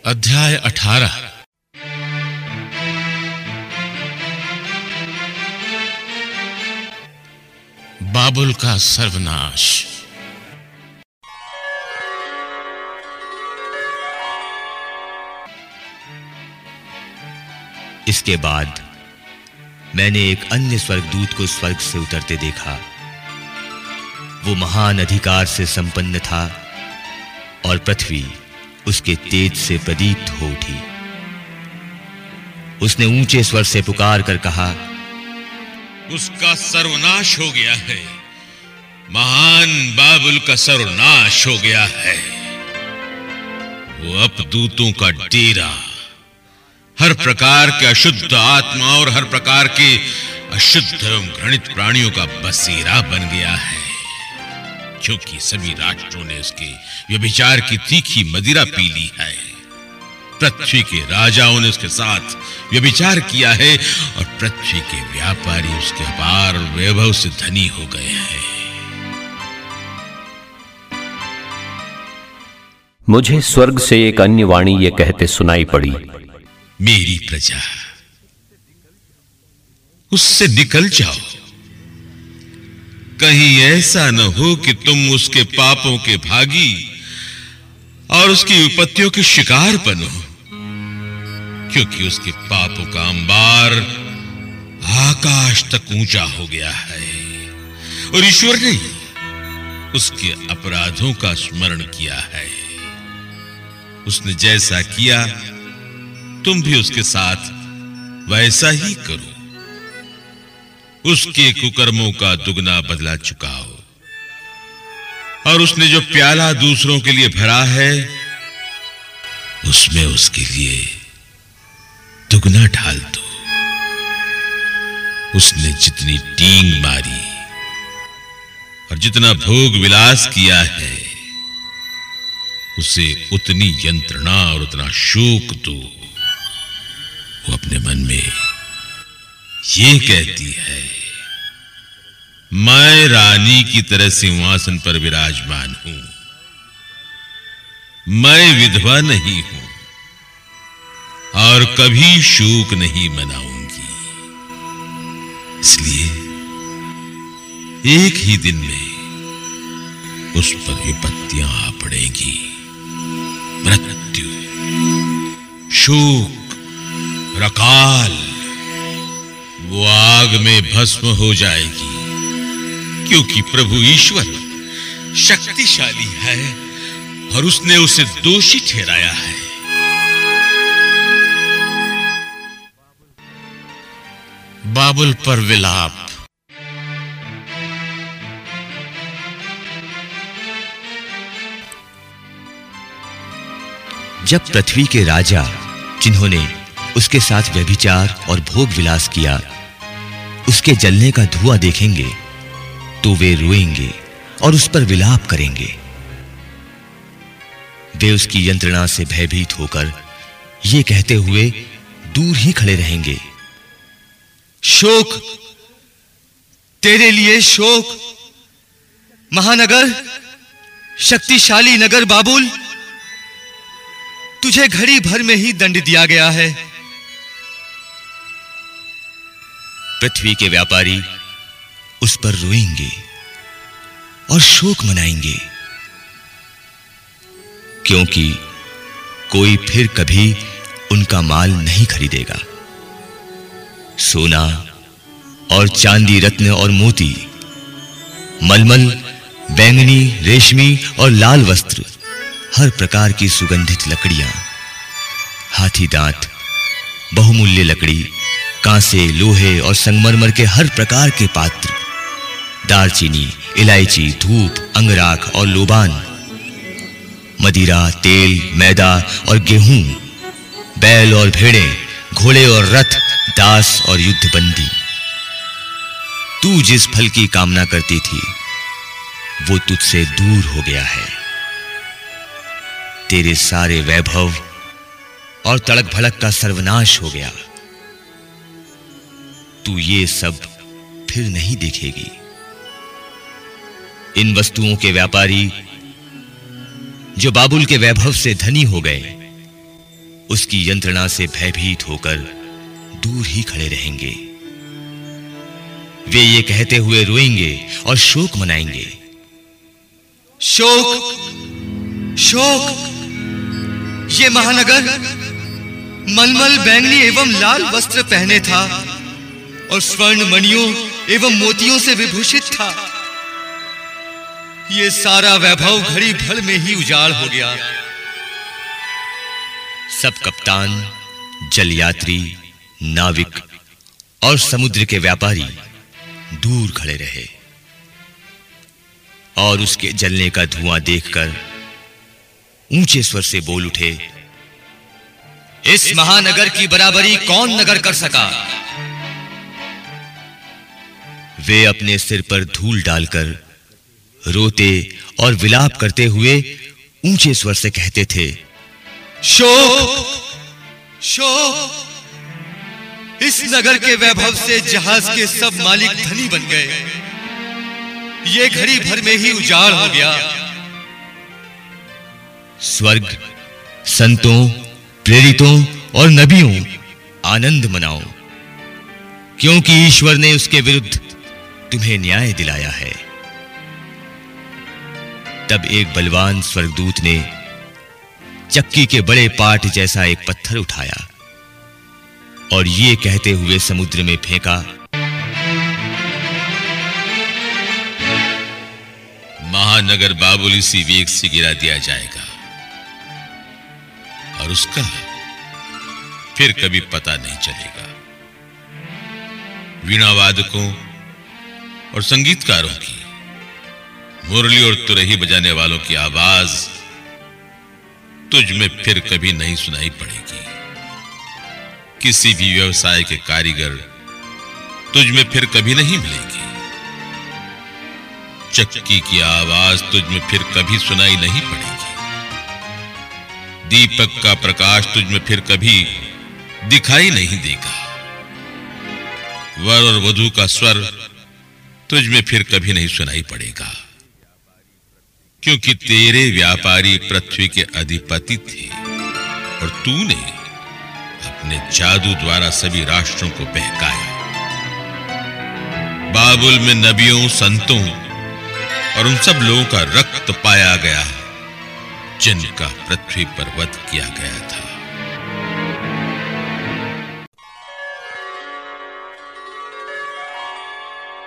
अध्याय 18। बाबुल का सर्वनाश। इसके बाद मैंने एक अन्य स्वर्गदूत को स्वर्ग से उतरते देखा। वो महान अधिकार से संपन्न था और पृथ्वी उसके तेज से प्रदीप्त हो उठी। उसने ऊंचे स्वर से पुकार कर कहा, उसका सर्वनाश हो गया है, महान बाबुल का सर्वनाश हो गया है। वो अपदूतों का डेरा, हर प्रकार के अशुद्ध आत्मा और हर प्रकार के अशुद्ध एवं घृणित प्राणियों का बसेरा बन गया है, क्योंकि सभी राष्ट्रों ने उसके व्यभिचार की तीखी मदिरा पी ली है। पृथ्वी के राजाओं ने उसके साथ व्यभिचार किया है और पृथ्वी के व्यापारी उसके अपार वैभव से धनी हो गए हैं। मुझे स्वर्ग से एक अन्य वाणी ये कहते सुनाई पड़ी, मेरी प्रजा, उससे निकल जाओ, कहीं ऐसा न हो कि तुम उसके पापों के भागी और उसकी विपत्तियों के शिकार बनो, क्योंकि उसके पापों का अंबार आकाश तक ऊंचा हो गया है और ईश्वर ने उसके अपराधों का स्मरण किया है। उसने जैसा किया तुम भी उसके साथ वैसा ही करो। उसके कुकर्मों का दुगना बदला चुकाओ और उसने जो प्याला दूसरों के लिए भरा है उसमें उसके लिए दुगना ढाल दो। उसने जितनी डींग मारी और जितना भोग विलास किया है उसे उतनी यंत्रणा और उतना शोक दो। वो अपने मन में ये कहती है, मैं रानी की तरह सिंहासन पर विराजमान हूं, मैं विधवा नहीं हूं और कभी शोक नहीं मनाऊंगी। इसलिए एक ही दिन में उस पर विपत्तियां आ पड़ेंगी, मृत्यु, शोक, रकाल। वो आग में भस्म हो जाएगी, क्योंकि प्रभु ईश्वर शक्तिशाली है और उसने उसे दोषी ठहराया है। बाबुल पर विलाप। जब पृथ्वी के राजा, जिन्होंने उसके साथ व्यभिचार और भोग विलास किया, उसके जलने का धुआं देखेंगे तो वे रोएंगे और उस पर विलाप करेंगे। वे उसकी यंत्रणा से भयभीत होकर ये कहते हुए दूर ही खड़े रहेंगे, शोक, तेरे लिए शोक, महानगर, शक्तिशाली नगर बाबुल, तुझे घड़ी भर में ही दंड दिया गया है। पृथ्वी के व्यापारी उस पर रोएंगे और शोक मनाएंगे, क्योंकि कोई फिर कभी उनका माल नहीं खरीदेगा। सोना और चांदी, रत्न और मोती, मलमल, बैंगनी, रेशमी और लाल वस्त्र, हर प्रकार की सुगंधित लकड़ियां, हाथी दांत, बहुमूल्य लकड़ी, कांसे, लोहे और संगमरमर के हर प्रकार के पात्र, दालचीनी, इलायची, धूप, अंगराख और लोबान, मदिरा, तेल, मैदा और गेहूं, बैल और भेड़ें, घोड़े और रथ, दास और युद्धबंदी। तू जिस फल की कामना करती थी वो तुझसे दूर हो गया है। तेरे सारे वैभव और तड़क भड़क का सर्वनाश हो गया। तू ये सब फिर नहीं देखेगी। इन वस्तुओं के व्यापारी जो बाबुल के वैभव से धनी हो गए, उसकी यंत्रणा से भयभीत होकर दूर ही खड़े रहेंगे। वे ये कहते हुए रोएंगे और शोक मनाएंगे, शोक, शोक! ये महानगर मलमल, बैंगनी एवं लाल वस्त्र पहने था और स्वर्ण मणियों एवं मोतियों से विभूषित था। ये सारा वैभव घड़ी भर में ही उजाड़ हो गया। सब कप्तान, जलयात्री, नाविक और समुद्र के व्यापारी दूर खड़े रहे और उसके जलने का धुआं देखकर ऊंचे स्वर से बोल उठे, इस महानगर की बराबरी कौन नगर कर सका? वे अपने सिर पर धूल डालकर रोते और विलाप करते हुए ऊंचे स्वर से कहते थे, शोक, शोक! इस नगर के वैभव से जहाज के सब मालिक धनी बन गए। ये घड़ी भर में ही उजाड़ हो गया। स्वर्ग, संतों, प्रेरितों और नबियों, आनंद मनाओ, क्योंकि ईश्वर ने उसके विरुद्ध तुम्हें न्याय दिलाया है। तब एक बलवान स्वर्गदूत ने चक्की के बड़े पाट जैसा एक पत्थर उठाया और ये कहते हुए समुद्र में फेंका, महानगर बाबुल इसी वेग से गिरा दिया जाएगा और उसका फिर कभी पता नहीं चलेगा। वीणा वादकों और संगीतकारों की, मुरली और तुरही बजाने वालों की आवाज तुझ में फिर कभी नहीं सुनाई पड़ेगी। किसी भी व्यवसाय के कारीगर तुझ में फिर कभी नहीं मिलेगी। चक्की की आवाज तुझ में फिर कभी सुनाई नहीं पड़ेगी। दीपक का प्रकाश तुझ में फिर कभी दिखाई नहीं देगा। वर और वधू का स्वर तुझ में फिर कभी नहीं सुनाई पड़ेगा, क्योंकि तेरे व्यापारी पृथ्वी के अधिपति थे और तूने अपने जादू द्वारा सभी राष्ट्रों को बहकाया। बाबुल में नबियों, संतों और उन सब लोगों का रक्त पाया गया जिनका पृथ्वी पर वध किया गया था।